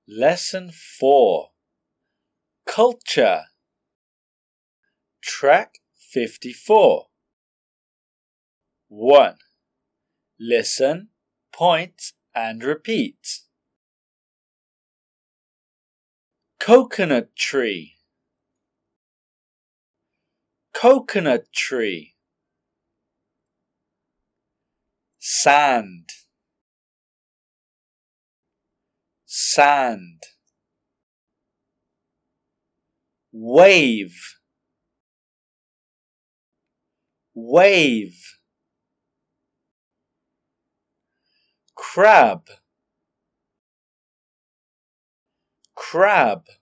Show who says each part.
Speaker 1: Lesson 4. Culture. Track 54. 1. Listen, point and repeat. Coconut tree. Coconut tree. Sand. Sand. Wave. Wave. Crab. Crab.